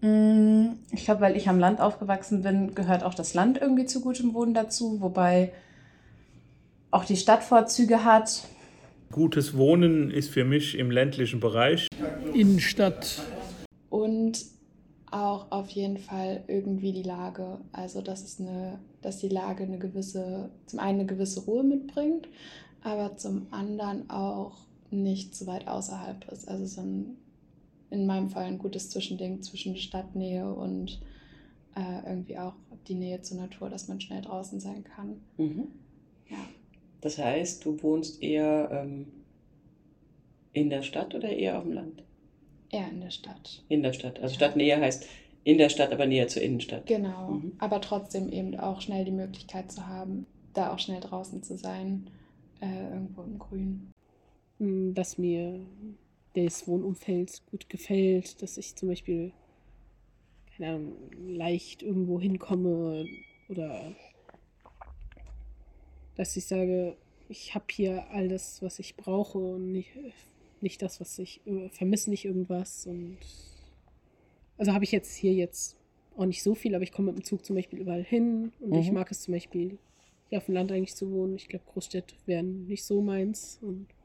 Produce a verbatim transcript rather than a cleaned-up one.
Ich glaube, weil ich am Land aufgewachsen bin, gehört auch das Land irgendwie zu gutem Wohnen dazu, wobei auch die Stadt Vorzüge hat. Gutes Wohnen ist für mich im ländlichen Bereich. Innenstadt. Und auch auf jeden Fall irgendwie die Lage. Also dass es eine, dass die Lage eine gewisse, zum einen eine gewisse Ruhe mitbringt, aber zum anderen auch nicht zu weit außerhalb ist. Also so ein, in meinem Fall ein gutes Zwischending zwischen Stadtnähe und äh, irgendwie auch die Nähe zur Natur, dass man schnell draußen sein kann. Mhm. Ja. Das heißt, du wohnst eher ähm, in der Stadt oder eher auf dem Land? Eher in der Stadt. In der Stadt. Also Stadtnähe heißt in der Stadt, aber näher zur Innenstadt. Genau, Mhm. aber trotzdem eben auch schnell die Möglichkeit zu haben, da auch schnell draußen zu sein, äh, irgendwo im Grün. Dass mir das Wohnumfeld gut gefällt, dass ich zum Beispiel, keine Ahnung, leicht irgendwo hinkomme oder dass ich sage, ich habe hier all das, was ich brauche und nicht, nicht das, was ich äh, vermisse, nicht irgendwas. Und also habe ich jetzt hier jetzt auch nicht so viel, aber ich komme mit dem Zug zum Beispiel überall hin und Mhm. ich mag es zum Beispiel hier auf dem Land eigentlich zu wohnen. Ich glaube, Großstädte wären nicht so meins und